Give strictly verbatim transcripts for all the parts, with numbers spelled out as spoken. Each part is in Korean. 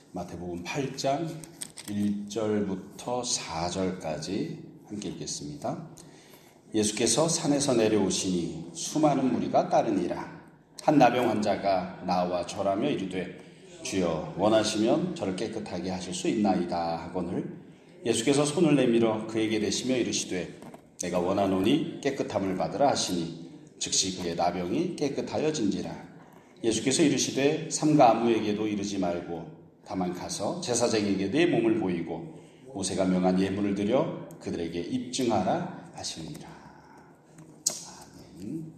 마태복음 팔 장 일 절부터 사 절까지 함께 읽겠습니다. 예수께서 산에서 내려오시니 수많은 무리가 따르니라. 한 나병 환자가 나와 절하며 이르되 주여 원하시면 저를 깨끗하게 하실 수 있나이다 하거늘 예수께서 손을 내밀어 그에게 대시며 이르시되 내가 원하노니 깨끗함을 받으라 하시니 즉시 그의 나병이 깨끗하여진지라. 예수께서 이르시되 삼가 아무에게도 이르지 말고 다만 가서 제사장에게 내 몸을 보이고 모세가 명한 예물을 드려 그들에게 입증하라 하시니라. 아멘.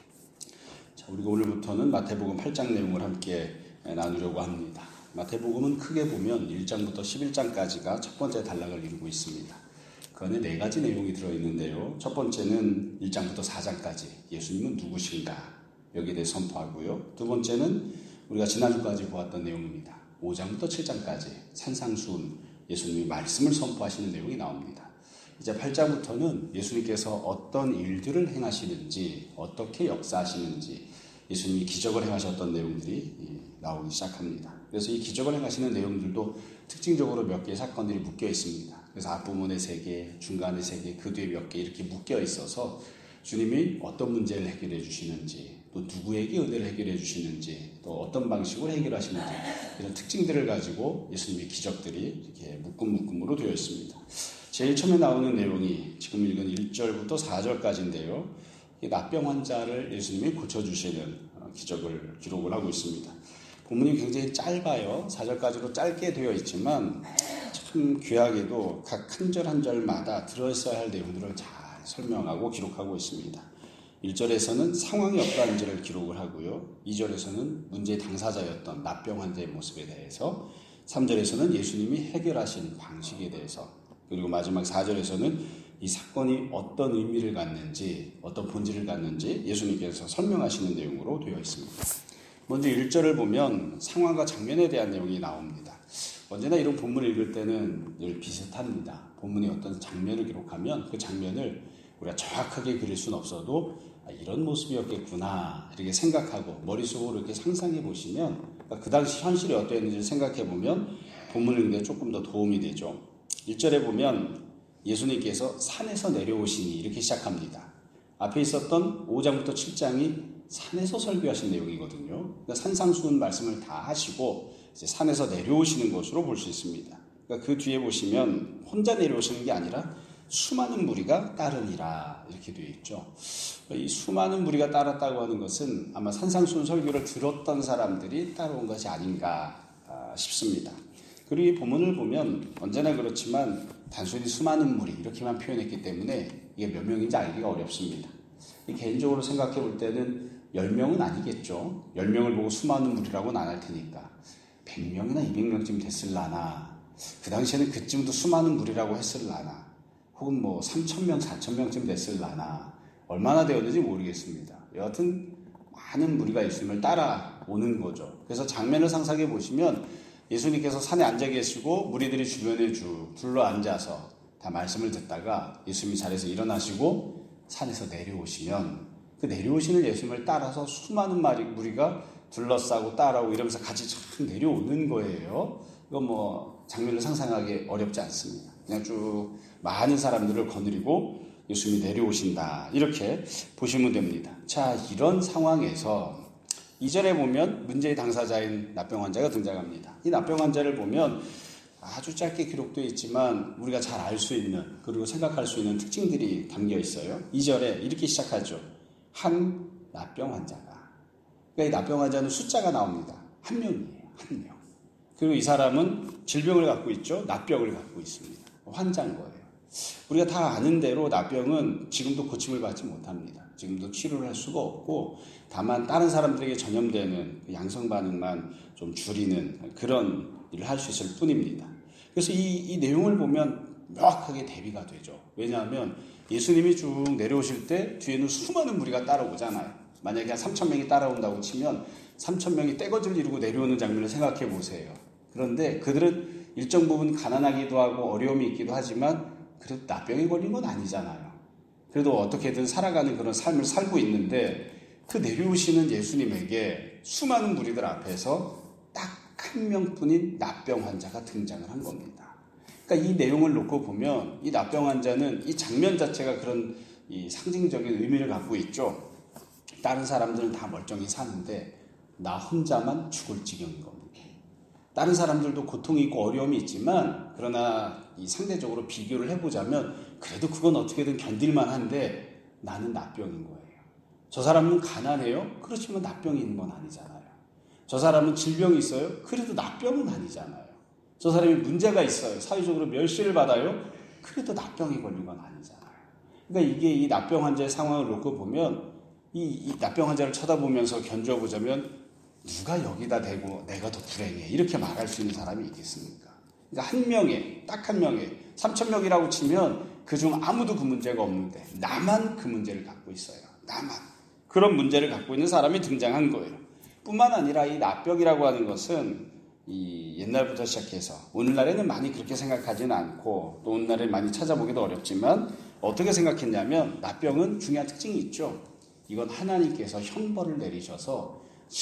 자, 우리가 오늘부터는 마태복음 팔 장 내용을 함께 나누려고 합니다. 마태복음은 크게 보면 일 장부터 십일 장까지가 첫 번째 단락을 이루고 있습니다. 그 안에 네 가지 내용이 들어있는데요. 첫 번째는 일 장부터 사 장까지 예수님은 누구신가 여기에 대해 선포하고요. 두 번째는 우리가 지난주까지 보았던 내용입니다. 오 장부터 칠 장까지 산상수훈 예수님이 말씀을 선포하시는 내용이 나옵니다. 이제 팔 장부터는 예수님께서 어떤 일들을 행하시는지 어떻게 역사하시는지 예수님이 기적을 행하셨던 내용들이 나오기 시작합니다. 그래서 이 기적을 행하시는 내용들도 특징적으로 몇 개의 사건들이 묶여 있습니다. 그래서 앞부분에 세 개, 중간에 세 개, 그 뒤에 몇 개 이렇게 묶여 있어서 주님이 어떤 문제를 해결해 주시는지 또 누구에게 은혜를 해결해 주시는지 또 어떤 방식으로 해결하시는지 이런 특징들을 가지고 예수님의 기적들이 이렇게 묶음묶음으로 되어 있습니다. 제일 처음에 나오는 내용이 지금 읽은 일 절부터 사 절까지인데요. 이 납병 환자를 예수님이 고쳐주시는 기적을 기록을 하고 있습니다. 본문이 굉장히 짧아요. 사 절까지로 짧게 되어 있지만 참 귀하게도 각 한 절 한 절마다 들어있어야 할 내용들을 잘 설명하고 기록하고 있습니다. 일 절에서는 상황이 어떠한지를 기록을 하고요. 이 절에서는 문제의 당사자였던 납병 환자의 모습에 대해서, 삼 절에서는 예수님이 해결하신 방식에 대해서, 그리고 마지막 사 절에서는 이 사건이 어떤 의미를 갖는지 어떤 본질을 갖는지 예수님께서 설명하시는 내용으로 되어 있습니다. 먼저 일 절을 보면 상황과 장면에 대한 내용이 나옵니다. 언제나 이런 본문을 읽을 때는 늘 비슷합니다. 본문이 어떤 장면을 기록하면 그 장면을 우리가 정확하게 그릴 수는 없어도 아, 이런 모습이었겠구나 이렇게 생각하고 머릿속으로 이렇게 상상해 보시면 그러니까 그 당시 현실이 어떠했는지 생각해 보면 본문을 읽는 데 조금 더 도움이 되죠. 일 절에 보면 예수님께서 산에서 내려오시니 이렇게 시작합니다. 앞에 있었던 오 장부터 칠 장이 산에서 설교하신 내용이거든요. 그러니까 산상수훈 말씀을 다 하시고 이제 산에서 내려오시는 것으로 볼 수 있습니다. 그러니까 그 뒤에 보시면 혼자 내려오시는 게 아니라 수많은 무리가 따르니라 이렇게 되어 있죠. 이 수많은 무리가 따랐다고 하는 것은 아마 산상수훈 설교를 들었던 사람들이 따라온 것이 아닌가 싶습니다. 그리고 이 본문을 보면 언제나 그렇지만 단순히 수많은 무리 이렇게만 표현했기 때문에 이게 몇 명인지 알기가 어렵습니다. 개인적으로 생각해 볼 때는 열 명은 아니겠죠. 열 명을 보고 수많은 무리라고는 안 할 테니까 백 명이나 이백 명쯤 됐을라나, 그 당시에는 그쯤도 수많은 무리라고 했을라나, 혹은 뭐 삼천 명, 사천 명쯤 됐을라나, 얼마나 되었는지 모르겠습니다. 여하튼 많은 무리가 예수님을 따라오는 거죠. 그래서 장면을 상상해 보시면 예수님께서 산에 앉아 계시고 무리들이 주변에 쭉 둘러 앉아서 다 말씀을 듣다가 예수님이 자리에서 일어나시고 산에서 내려오시면 그 내려오시는 예수님을 따라서 수많은 무리가 둘러싸고 따라오고 이러면서 같이 쫙 내려오는 거예요. 이건 뭐 장면을 상상하기 어렵지 않습니다. 그냥 쭉 많은 사람들을 거느리고 예수님이 내려오신다 이렇게 보시면 됩니다. 자, 이런 상황에서 이 절에 보면 문제의 당사자인 납병 환자가 등장합니다. 이 납병 환자를 보면 아주 짧게 기록되어 있지만 우리가 잘 알 수 있는 그리고 생각할 수 있는 특징들이 담겨 있어요. 이 절에 이렇게 시작하죠. 한 납병 환자가. 그러니까 이 납병 환자는 숫자가 나옵니다. 한 명이에요. 한 명. 그리고 이 사람은 질병을 갖고 있죠. 납병을 갖고 있습니다. 환자인 거예요. 우리가 다 아는 대로 납병은 지금도 고침을 받지 못합니다. 지금도 치료를 할 수가 없고 다만 다른 사람들에게 전염되는 양성 반응만 좀 줄이는 그런 일을 할 수 있을 뿐입니다. 그래서 이, 이 내용을 보면 명확하게 대비가 되죠. 왜냐하면 예수님이 쭉 내려오실 때 뒤에는 수많은 무리가 따라오잖아요. 만약에 한 삼천 명이 따라온다고 치면 삼천 명이 떼거지를 이루고 내려오는 장면을 생각해 보세요. 그런데 그들은 일정 부분 가난하기도 하고 어려움이 있기도 하지만 그래도 납병에 걸린 건 아니잖아요. 그래도 어떻게든 살아가는 그런 삶을 살고 있는데 그 내려오시는 예수님에게 수많은 무리들 앞에서 딱 한 명뿐인 납병 환자가 등장을 한 겁니다. 그러니까 이 내용을 놓고 보면 이 납병 환자는 이 장면 자체가 그런 이 상징적인 의미를 갖고 있죠. 다른 사람들은 다 멀쩡히 사는데 나 혼자만 죽을 지경인 겁니다. 다른 사람들도 고통이 있고 어려움이 있지만 그러나 이 상대적으로 비교를 해보자면 그래도 그건 어떻게든 견딜만 한데 나는 납병인 거예요. 저 사람은 가난해요? 그렇지만 납병이 있는 건 아니잖아요. 저 사람은 질병이 있어요? 그래도 납병은 아니잖아요. 저 사람이 문제가 있어요. 사회적으로 멸시를 받아요? 그래도 납병이 걸린 건 아니잖아요. 그러니까 이게 이 납병 환자의 상황을 놓고 보면 이, 이 납병 환자를 쳐다보면서 견뎌보자면 누가 여기다 대고 내가 더 불행해 이렇게 말할 수 있는 사람이 있겠습니까? 그러니까 한 명에 딱 한 명에 삼천 명이라고 치면 그중 아무도 그 문제가 없는데 나만 그 문제를 갖고 있어요. 나만 그런 문제를 갖고 있는 사람이 등장한 거예요. 뿐만 아니라 이 납병이라고 하는 것은 이 옛날부터 시작해서 오늘날에는 많이 그렇게 생각하지는 않고 또 오늘날에 많이 찾아보기도 어렵지만 어떻게 생각했냐면 납병은 중요한 특징이 있죠. 이건 하나님께서 형벌을 내리셔서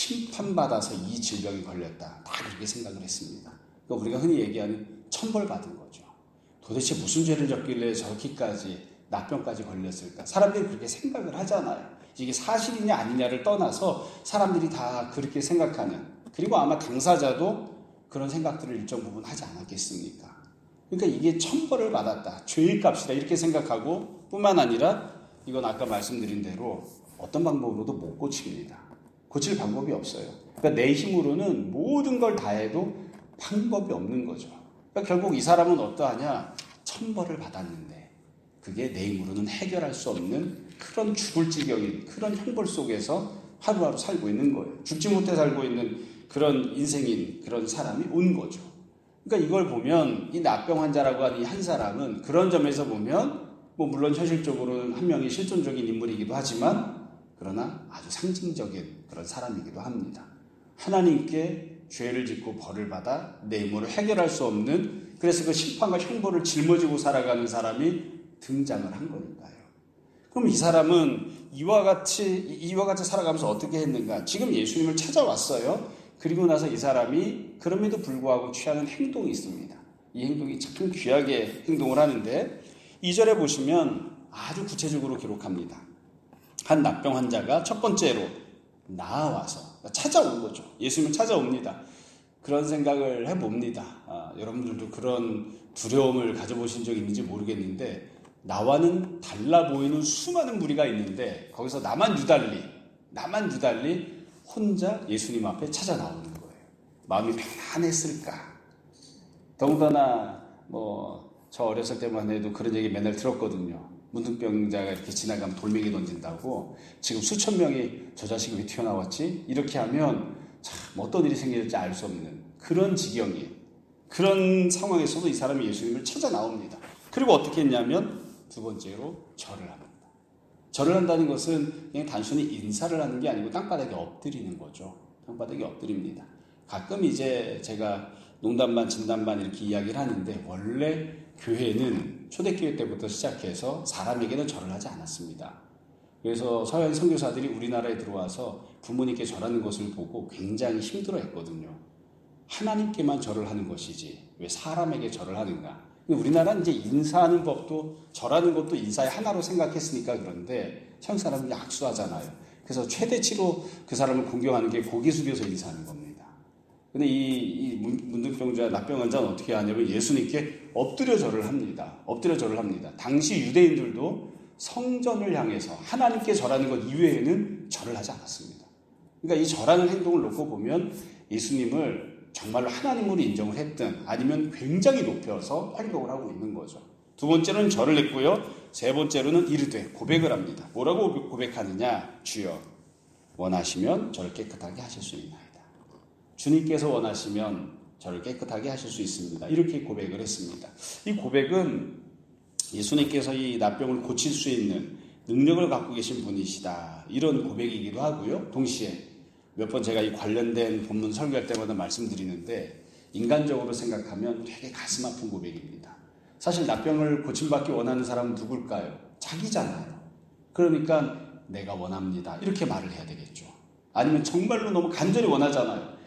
심판받아서 이 질병이 걸렸다. 다 그렇게 생각을 했습니다. 그러니까 우리가 흔히 얘기하는 천벌받은 거죠. 도대체 무슨 죄를 졌길래 저렇게까지 납병까지 걸렸을까? 사람들이 그렇게 생각을 하잖아요. 이게 사실이냐 아니냐를 떠나서 사람들이 다 그렇게 생각하는, 그리고 아마 당사자도 그런 생각들을 일정 부분 하지 않았겠습니까? 그러니까 이게 천벌을 받았다. 죄의 값이다. 이렇게 생각하고 뿐만 아니라 이건 아까 말씀드린 대로 어떤 방법으로도 못 고칩니다. 고칠 방법이 없어요. 그러니까 내 힘으로는 모든 걸 다 해도 방법이 없는 거죠. 그러니까 결국 이 사람은 어떠하냐? 천벌을 받았는데 그게 내 힘으로는 해결할 수 없는 그런 죽을 지경인 그런 형벌 속에서 하루하루 살고 있는 거예요. 죽지 못해 살고 있는 그런 인생인 그런 사람이 온 거죠. 그러니까 이걸 보면 이 납병 환자라고 하는 이 한 사람은 그런 점에서 보면 뭐 물론 현실적으로는 한 명의 실존적인 인물이기도 하지만 그러나 아주 상징적인 그런 사람이기도 합니다. 하나님께 죄를 짓고 벌을 받아 내 힘으로 해결할 수 없는, 그래서 그 심판과 형벌을 짊어지고 살아가는 사람이 등장을 한 거니까요. 그럼 이 사람은 이와 같이 이와 같이 살아가면서 어떻게 했는가? 지금 예수님을 찾아왔어요. 그리고 나서 이 사람이 그럼에도 불구하고 취하는 행동이 있습니다. 이 행동이 참 귀하게 행동을 하는데 이 절에 보시면 아주 구체적으로 기록합니다. 한 납병 환자가 첫 번째로 나와서 찾아온 거죠. 예수님을 찾아옵니다. 그런 생각을 해봅니다. 아, 여러분들도 그런 두려움을 가져보신 적이 있는지 모르겠는데 나와는 달라 보이는 수많은 무리가 있는데 거기서 나만 유달리 나만 유달리 혼자 예수님 앞에 찾아 나오는 거예요. 마음이 편안했을까? 더군다나 뭐 저 어렸을 때만 해도 그런 얘기 맨날 들었거든요. 문둥병자가 이렇게 지나가면 돌멩이 던진다고. 지금 수천 명이 저 자식이 왜 튀어나왔지? 이렇게 하면 참 어떤 일이 생길지 알 수 없는 그런 지경이, 그런 상황에서도 이 사람이 예수님을 찾아 나옵니다. 그리고 어떻게 했냐면 두 번째로 절을 합니다. 절을 한다는 것은 그냥 단순히 인사를 하는 게 아니고 땅바닥에 엎드리는 거죠. 땅바닥에 엎드립니다. 가끔 이제 제가 농담반 진담반 이렇게 이야기를 하는데 원래 교회는 초대교회 때부터 시작해서 사람에게는 절을 하지 않았습니다. 그래서 서양 선교사들이 우리나라에 들어와서 부모님께 절하는 것을 보고 굉장히 힘들어했거든요. 하나님께만 절을 하는 것이지 왜 사람에게 절을 하는가? 우리나라는 이제 인사하는 법도 절하는 것도 인사의 하나로 생각했으니까 그런데 서양 사람은 악수하잖아요. 그래서 최대치로 그 사람을 공경하는 게 고개 숙여서 인사하는 겁니다. 근데 이, 이 문둥병자, 납병 환자는 어떻게 하냐면 예수님께 엎드려 절을 합니다. 엎드려 절을 합니다. 당시 유대인들도 성전을 향해서 하나님께 절하는 것 이외에는 절을 하지 않았습니다. 그러니까 이 절하는 행동을 놓고 보면 예수님을 정말로 하나님으로 인정을 했든 아니면 굉장히 높여서 활동을 하고 있는 거죠. 두 번째로는 절을 했고요. 세 번째로는 이르되 고백을 합니다. 뭐라고 고백하느냐? 주여 원하시면 저를 깨끗하게 하실 수 있나이다. 주님께서 원하시면 저를 깨끗하게 하실 수 있습니다. 이렇게 고백을 했습니다. 이 고백은 예수님께서 이 납병을 고칠 수 있는 능력을 갖고 계신 분이시다. 이런 고백이기도 하고요. 동시에 몇 번 제가 이 관련된 본문 설교할 때마다 말씀드리는데 인간적으로 생각하면 되게 가슴 아픈 고백입니다. 사실 납병을 고침받기 원하는 사람은 누굴까요? 자기잖아요. 그러니까 내가 원합니다. 이렇게 말을 해야 되겠죠. 아니면 정말로 너무 간절히 원하잖아요.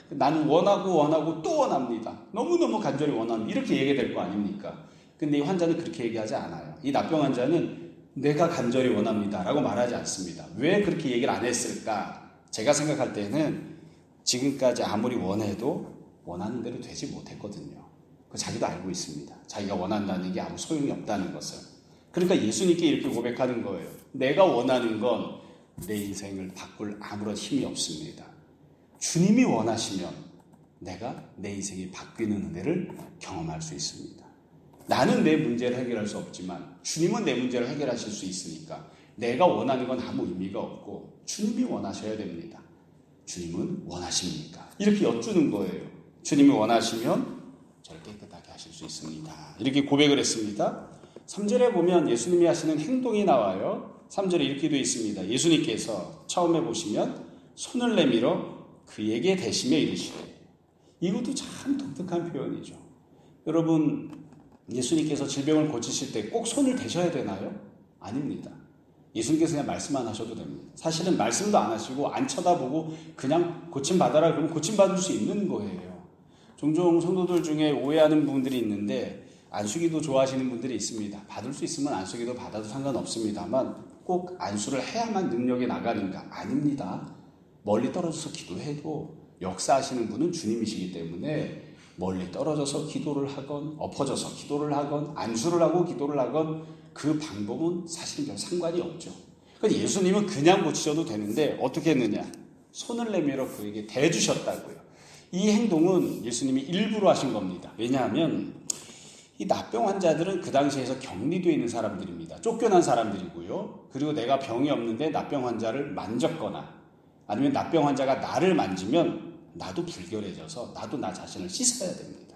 나는 원하고 원하고 또 원합니다. 너무너무 간절히 원합니다. 이렇게 얘기될 거 아닙니까? 근데 이 환자는 그렇게 얘기하지 않아요. 이 납병 환자는 내가 간절히 원합니다 라고 말하지 않습니다. 왜 그렇게 얘기를 안 했을까? 제가 생각할 때는 지금까지 아무리 원해도 원하는 대로 되지 못했거든요. 그 자기도 알고 있습니다. 자기가 원한다는 게 아무 소용이 없다는 것을. 그러니까 예수님께 이렇게 고백하는 거예요. 내가 원하는 건 내 인생을 바꿀 아무런 힘이 없습니다. 주님이 원하시면 내가 내 인생이 바뀌는 은혜를 경험할 수 있습니다. 나는 내 문제를 해결할 수 없지만 주님은 내 문제를 해결하실 수 있으니까 내가 원하는 건 아무 의미가 없고 주님이 원하셔야 됩니다. 주님은 원하십니까? 이렇게 여쭈는 거예요. 주님이 원하시면 저를 깨끗하게 하실 수 있습니다. 이렇게 고백을 했습니다. 삼 절에 보면 예수님이 하시는 행동이 나와요. 삼 절에 이렇게 되어 있습니다. 예수님께서 처음에 보시면 손을 내밀어 그에게 대시며 이르시되. 이것도 참 독특한 표현이죠. 여러분, 예수님께서 질병을 고치실 때 꼭 손을 대셔야 되나요? 아닙니다. 예수님께서 그냥 말씀만 하셔도 됩니다. 사실은 말씀도 안 하시고 안 쳐다보고 그냥 고침받아라 그러면 고침받을 수 있는 거예요. 종종 성도들 중에 오해하는 부분들이 있는데 안수기도 좋아하시는 분들이 있습니다. 받을 수 있으면 안수기도 받아도 상관없습니다만 꼭 안수를 해야만 능력이 나가는가? 아닙니다. 멀리 떨어져서 기도해도 역사하시는 분은 주님이시기 때문에 멀리 떨어져서 기도를 하건 엎어져서 기도를 하건 안수를 하고 기도를 하건 그 방법은 사실 별 상관이 없죠. 그러니까 예수님은 그냥 고치셔도 되는데 어떻게 했느냐? 손을 내밀어 그에게 대주셨다고요. 이 행동은 예수님이 일부러 하신 겁니다. 왜냐하면 이 납병 환자들은 그 당시에서 격리되어 있는 사람들입니다. 쫓겨난 사람들이고요. 그리고 내가 병이 없는데 납병 환자를 만졌거나 아니면 납병 환자가 나를 만지면 나도 불결해져서 나도 나 자신을 씻어야 됩니다.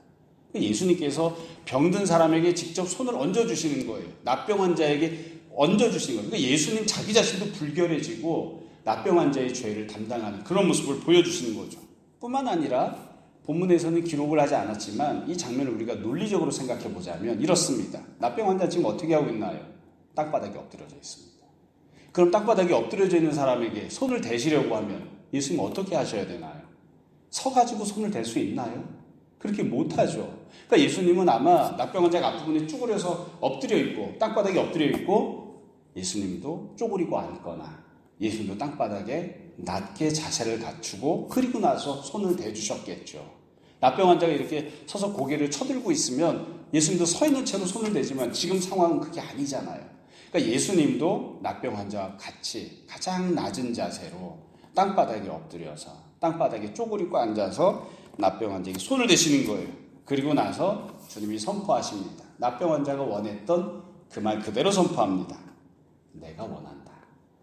예수님께서 병든 사람에게 직접 손을 얹어주시는 거예요. 납병 환자에게 얹어주시는 거예요. 그러니까 예수님 자기 자신도 불결해지고 납병 환자의 죄를 담당하는 그런 모습을 보여주시는 거죠. 뿐만 아니라 본문에서는 기록을 하지 않았지만 이 장면을 우리가 논리적으로 생각해 보자면 이렇습니다. 납병 환자 지금 어떻게 하고 있나요? 땅바닥에 엎드려져 있습니다. 그럼 땅바닥에 엎드려져 있는 사람에게 손을 대시려고 하면 예수님 어떻게 하셔야 되나요? 서가지고 손을 댈 수 있나요? 그렇게 못하죠. 그러니까 예수님은 아마 납병 환자가 앞부분에 쭈그려서 엎드려 있고 땅바닥에 엎드려 있고 예수님도 쪼그리고 앉거나 예수님도 땅바닥에 낮게 자세를 갖추고 그리고 나서 손을 대주셨겠죠. 납병 환자가 이렇게 서서 고개를 쳐들고 있으면 예수님도 서 있는 채로 손을 대지만 지금 상황은 그게 아니잖아요. 그러니까 예수님도 납병 환자와 같이 가장 낮은 자세로 땅바닥에 엎드려서 땅바닥에 쪼그리고 앉아서 납병 환자에게 손을 대시는 거예요. 그리고 나서 주님이 선포하십니다. 납병 환자가 원했던 그 말 그대로 선포합니다. 내가 원한다.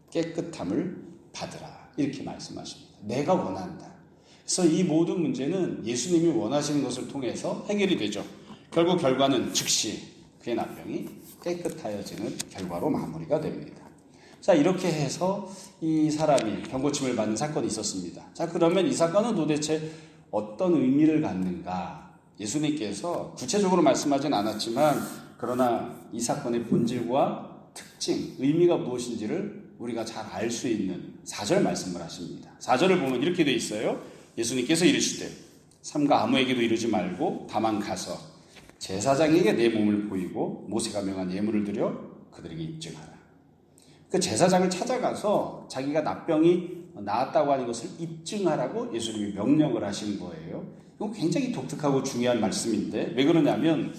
깨끗함을 받으라. 이렇게 말씀하십니다. 내가 원한다. 그래서 이 모든 문제는 예수님이 원하시는 것을 통해서 해결이 되죠. 결국 결과는 즉시 그의 납병이 깨끗하여지는 결과로 마무리가 됩니다. 자, 이렇게 해서 이 사람이 병고침을 받는 사건이 있었습니다. 자, 그러면 이 사건은 도대체 어떤 의미를 갖는가? 예수님께서 구체적으로 말씀하진 않았지만 그러나 이 사건의 본질과 특징, 의미가 무엇인지를 우리가 잘 알 수 있는 사 절 말씀을 하십니다. 사 절을 보면 이렇게 되어 있어요. 예수님께서 이르시되 삼가 아무에게도 이르지 말고 다만 가서 제사장에게 내 몸을 보이고 모세가 명한 예물을 드려 그들에게 입증하라. 그 제사장을 찾아가서 자기가 납병이 나았다고 하는 것을 입증하라고 예수님이 명령을 하신 거예요. 이건 굉장히 독특하고 중요한 말씀인데 왜 그러냐면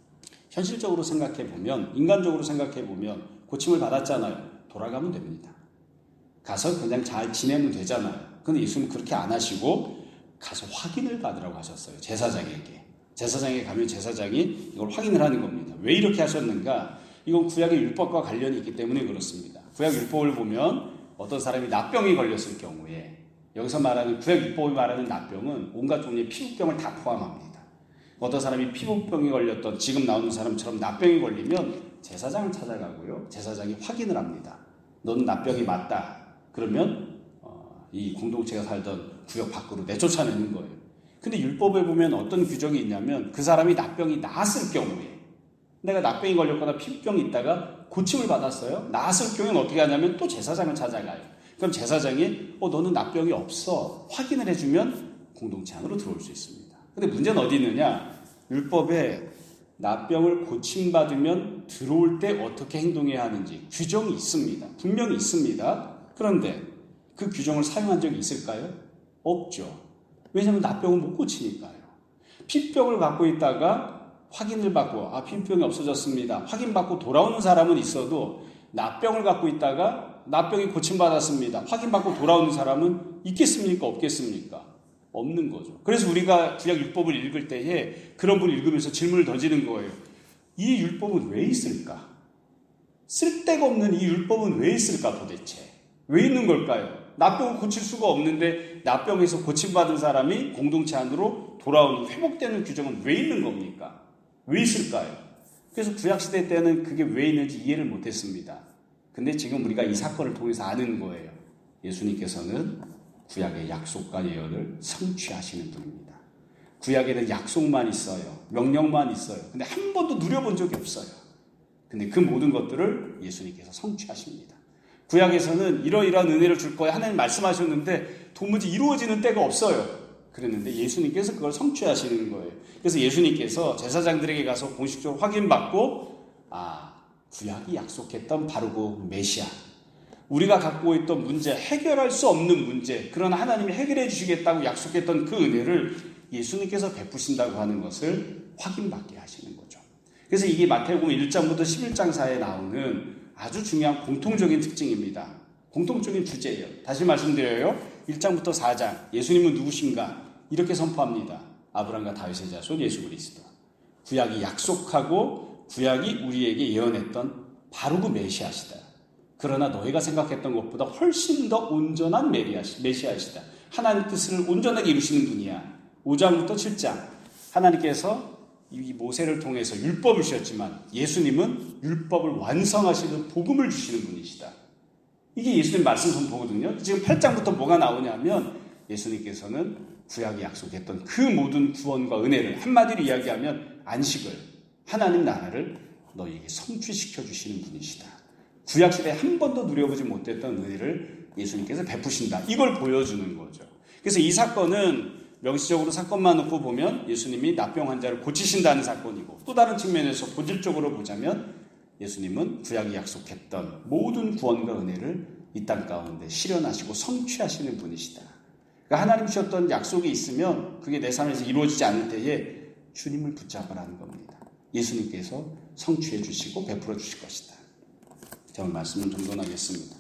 현실적으로 생각해 보면 인간적으로 생각해 보면 고침을 받았잖아요. 돌아가면 됩니다. 가서 그냥 잘 지내면 되잖아요. 근데 예수님은 그렇게 안 하시고 가서 확인을 받으라고 하셨어요. 제사장에게. 제사장에 가면 제사장이 이걸 확인을 하는 겁니다. 왜 이렇게 하셨는가? 이건 구약의 율법과 관련이 있기 때문에 그렇습니다. 구약 율법을 보면 어떤 사람이 납병이 걸렸을 경우에 여기서 말하는 구약 율법이 말하는 납병은 온갖 종류의 피부병을 다 포함합니다. 어떤 사람이 피부병이 걸렸던 지금 나오는 사람처럼 납병이 걸리면 제사장을 찾아가고요. 제사장이 확인을 합니다. 너는 납병이 맞다. 그러면 어, 이 공동체가 살던 구역 밖으로 내쫓아내는 거예요. 근데 율법에 보면 어떤 규정이 있냐면 그 사람이 납병이 나았을 경우에 내가 납병이 걸렸거나 피부병이 있다가 고침을 받았어요. 나았을 경우에는 어떻게 하냐면 또 제사장을 찾아가요. 그럼 제사장이 어 너는 납병이 없어 확인을 해주면 공동체 안으로 들어올 수 있습니다. 근데 문제는 어디 있느냐? 율법에 나병을 고침받으면 들어올 때 어떻게 행동해야 하는지 규정이 있습니다. 분명히 있습니다. 그런데 그 규정을 사용한 적이 있을까요? 없죠. 왜냐하면 나병은 못 고치니까요. 피병을 갖고 있다가 확인을 받고 아 피병이 없어졌습니다. 확인받고 돌아오는 사람은 있어도 나병을 갖고 있다가 나병이 고침받았습니다. 확인받고 돌아오는 사람은 있겠습니까? 없겠습니까? 없는 거죠. 그래서 우리가 구약 율법을 읽을 때에 그런 분을 읽으면서 질문을 던지는 거예요. 이 율법은 왜 있을까? 쓸데가 없는 이 율법은 왜 있을까 도대체? 왜 있는 걸까요? 나병을 고칠 수가 없는데 나병에서 고침받은 사람이 공동체 안으로 돌아오는 회복되는 규정은 왜 있는 겁니까? 왜 있을까요? 그래서 구약시대 때는 그게 왜 있는지 이해를 못했습니다. 근데 지금 우리가 이 사건을 통해서 아는 거예요. 예수님께서는 구약의 약속과 예언을 성취하시는 분입니다. 구약에는 약속만 있어요. 명령만 있어요. 근데 한 번도 누려본 적이 없어요. 근데 그 모든 것들을 예수님께서 성취하십니다. 구약에서는 이러이러한 은혜를 줄 거야 하나님 말씀하셨는데 도무지 이루어지는 때가 없어요. 그랬는데 예수님께서 그걸 성취하시는 거예요. 그래서 예수님께서 제사장들에게 가서 공식적으로 확인받고 아, 구약이 약속했던 바로 그 메시아, 우리가 갖고 있던 문제, 해결할 수 없는 문제, 그러나 하나님이 해결해 주시겠다고 약속했던 그 은혜를 예수님께서 베푸신다고 하는 것을 확인받게 하시는 거죠. 그래서 이게 마태복음 일 장부터 십일 장 사이에 나오는 아주 중요한 공통적인 특징입니다. 공통적인 주제예요. 다시 말씀드려요. 일 장부터 사 장, 예수님은 누구신가? 이렇게 선포합니다. 아브라함과 다윗의 자손 예수 그리스도. 구약이 약속하고 구약이 우리에게 예언했던 바로 그 메시아시다. 그러나 너희가 생각했던 것보다 훨씬 더 온전한 메시아시다. 하나님 뜻을 온전하게 이루시는 분이야. 오 장부터 칠 장, 하나님께서 이 모세를 통해서 율법을 주셨지만 예수님은 율법을 완성하시는 복음을 주시는 분이시다. 이게 예수님 말씀 선포거든요. 지금 팔 장부터 뭐가 나오냐면 예수님께서는 구약이 약속했던 그 모든 구원과 은혜를 한마디로 이야기하면 안식을, 하나님 나라를 너희에게 성취시켜 주시는 분이시다. 구약시대에 한 번도 누려보지 못했던 은혜를 예수님께서 베푸신다. 이걸 보여주는 거죠. 그래서 이 사건은 명시적으로 사건만 놓고 보면 예수님이 나병 환자를 고치신다는 사건이고, 또 다른 측면에서 본질적으로 보자면 예수님은 구약이 약속했던 모든 구원과 은혜를 이 땅 가운데 실현하시고 성취하시는 분이시다. 그러니까 하나님 주셨던 약속이 있으면 그게 내 삶에서 이루어지지 않을 때에 주님을 붙잡으라는 겁니다. 예수님께서 성취해 주시고 베풀어 주실 것이다. 저는 말씀을 정돈하겠습니다.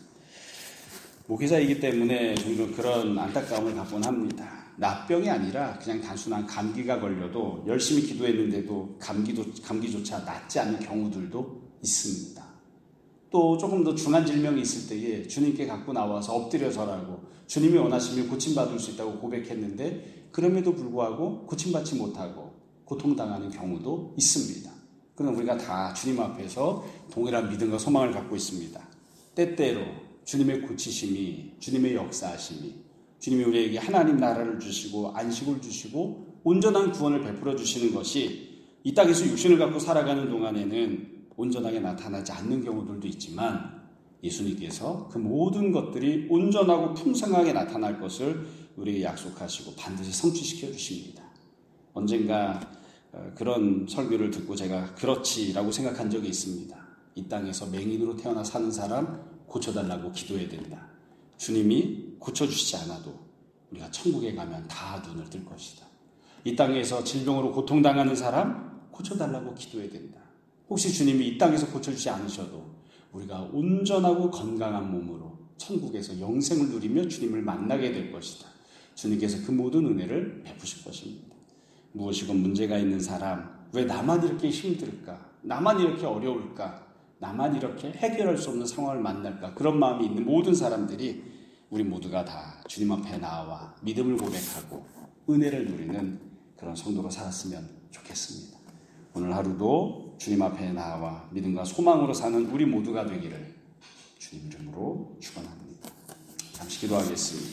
목회자이기 때문에 종종 그런 안타까움을 갖곤 합니다. 나병이 아니라 그냥 단순한 감기가 걸려도 열심히 기도했는데도 감기도, 감기조차 낫지 않는 경우들도 있습니다. 또 조금 더 중한 질병이 있을 때에 주님께 갖고 나와서 엎드려 절하고 주님이 원하시면 고침받을 수 있다고 고백했는데 그럼에도 불구하고 고침받지 못하고 고통당하는 경우도 있습니다. 그럼 우리가 다 주님 앞에서 동일한 믿음과 소망을 갖고 있습니다. 때때로 주님의 고치심이, 주님의 역사하심이, 주님이 우리에게 하나님 나라를 주시고 안식을 주시고 온전한 구원을 베풀어 주시는 것이 이 땅에서 육신을 갖고 살아가는 동안에는 온전하게 나타나지 않는 경우들도 있지만 예수님께서 그 모든 것들이 온전하고 풍성하게 나타날 것을 우리에게 약속하시고 반드시 성취시켜 주십니다. 언젠가 그런 설교를 듣고 제가 그렇지라고 생각한 적이 있습니다. 이 땅에서 맹인으로 태어나 사는 사람 고쳐달라고 기도해야 된다. 주님이 고쳐주시지 않아도 우리가 천국에 가면 다 눈을 뜰 것이다. 이 땅에서 질병으로 고통당하는 사람 고쳐달라고 기도해야 된다. 혹시 주님이 이 땅에서 고쳐주지 않으셔도 우리가 온전하고 건강한 몸으로 천국에서 영생을 누리며 주님을 만나게 될 것이다. 주님께서 그 모든 은혜를 베푸실 것입니다. 무엇이건 문제가 있는 사람, 왜 나만 이렇게 힘들까? 나만 이렇게 어려울까? 나만 이렇게 해결할 수 없는 상황을 만날까? 그런 마음이 있는 모든 사람들이 우리 모두가 다 주님 앞에 나와 믿음을 고백하고 은혜를 누리는 그런 성도로 살았으면 좋겠습니다. 오늘 하루도 주님 앞에 나와 믿음과 소망으로 사는 우리 모두가 되기를 주님 이름으로 축원합니다. 잠시 기도하겠습니다.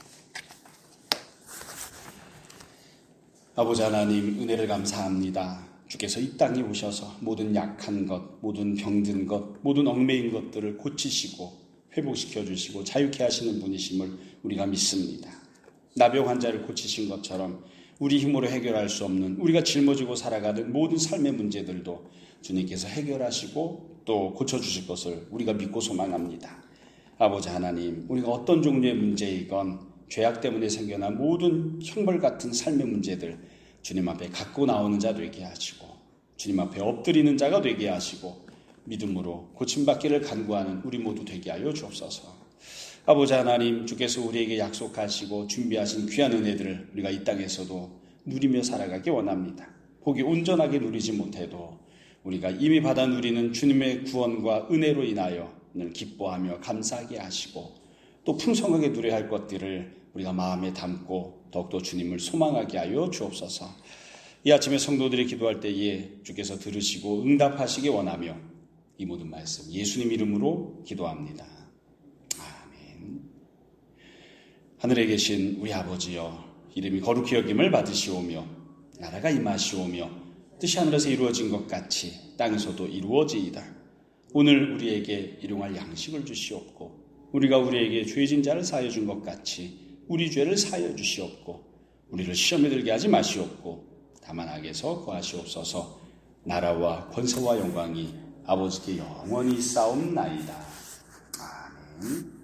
아버지 하나님, 은혜를 감사합니다. 주께서 이 땅에 오셔서 모든 약한 것, 모든 병든 것, 모든 얽매인 것들을 고치시고 회복시켜 주시고 자유케 하시는 분이심을 우리가 믿습니다. 나병 환자를 고치신 것처럼 우리 힘으로 해결할 수 없는 우리가 짊어지고 살아가는 모든 삶의 문제들도 주님께서 해결하시고 또 고쳐주실 것을 우리가 믿고 소망합니다. 아버지 하나님, 우리가 어떤 종류의 문제이건 죄악 때문에 생겨난 모든 형벌 같은 삶의 문제들 주님 앞에 갖고 나오는 자 되게 하시고 주님 앞에 엎드리는 자가 되게 하시고 믿음으로 고침받기를 간구하는 우리 모두 되게 하여 주옵소서. 아버지 하나님, 주께서 우리에게 약속하시고 준비하신 귀한 은혜들을 우리가 이 땅에서도 누리며 살아가기 원합니다. 복이 온전하게 누리지 못해도 우리가 이미 받아 누리는 주님의 구원과 은혜로 인하여 늘 기뻐하며 감사하게 하시고 또 풍성하게 누려야 할 것들을 우리가 마음에 담고 더욱더 주님을 소망하게 하여 주옵소서. 이 아침에 성도들이 기도할 때에 주께서 들으시고 응답하시기 원하며 이 모든 말씀 예수님 이름으로 기도합니다. 아멘. 하늘에 계신 우리 아버지여, 이름이 거룩히 여김을 받으시오며 나라가 임하시오며 뜻이 하늘에서 이루어진 것 같이 땅에서도 이루어지이다. 오늘 우리에게 일용할 양식을 주시옵고 우리가 우리에게 죄진 자를 사하여 준 것 같이 우리 죄를 사하여 주시옵고 우리를 시험에 들게 하지 마시옵고 다만 악에서 구하시옵소서. 나라와 권세와 영광이 아버지께 영원히 싸움나이다. 아멘.